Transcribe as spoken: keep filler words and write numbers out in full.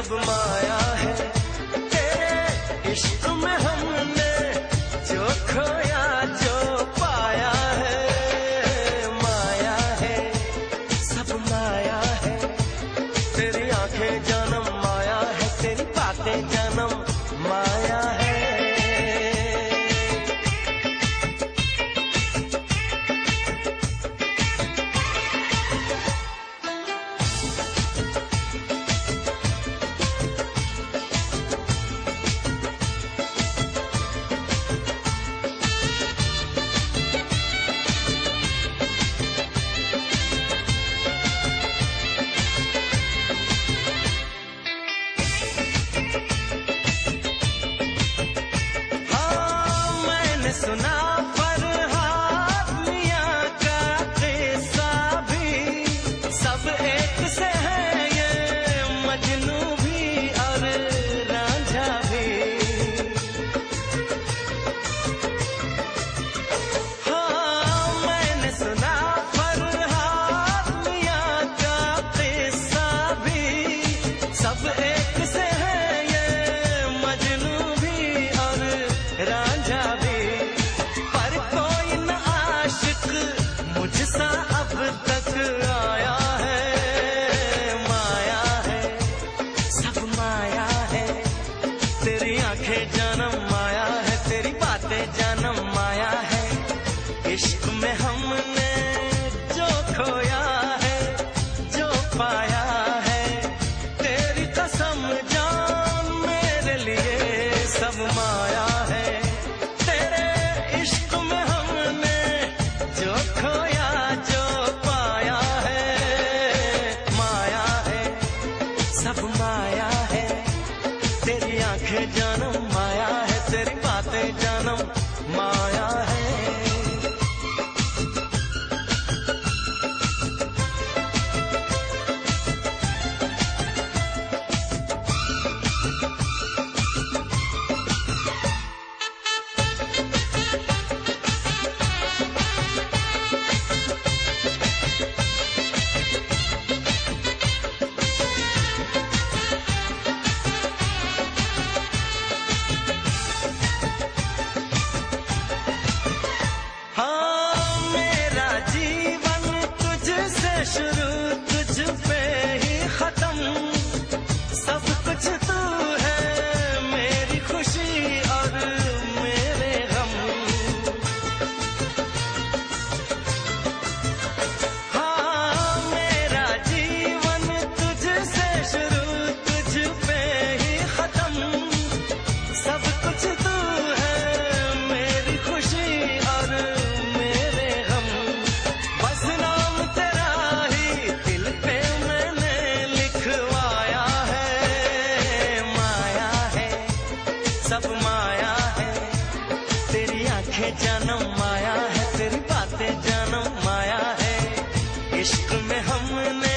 सब माया है, तेरे इश्क में हमने जो खोया जो पाया है। माया है, सब माया है, तेरी आंखें जन्म माया है, तेरी बातें जन्म माया है। सुना फरहाद मियां का किस्सा भी, सब एक से है ये मजनू भी और रांझा भी। हाँ मैंने सुना फरहाद मियां का किस्सा भी, सब एक से है ये मजनू भी और रांझा भी। मुझसा अब तक आया है। माया है, सब माया है, तेरी आंखें जन्म माया है, तेरी बातें जन्म माया है। इश्क में हमने जो खोया है जो पाया है, तेरी कसम जान मेरे लिए सब माया है। तेरे इश्क में हमने जो खोया जो पाया है, माया है, सब माया है, तेरी आंखें जन्म माया है, तेरी बातें जन्म माया है। शुरू तुझ पे ही खत्म, सब कुछ तू है, मेरी खुशी और मेरे गम। हाँ मेरा जीवन तुझसे शुरू तुझ पे ही खत्म, सब कुछ तू है, मेरी खुशी और मेरे गम। बस नाम तेरा दिल पे मैंने लिखवाया है। माया है, सब माया है, तेरी आंखें जन्म माया है, तेरी बातें जन्म माया है। इश्क में हमने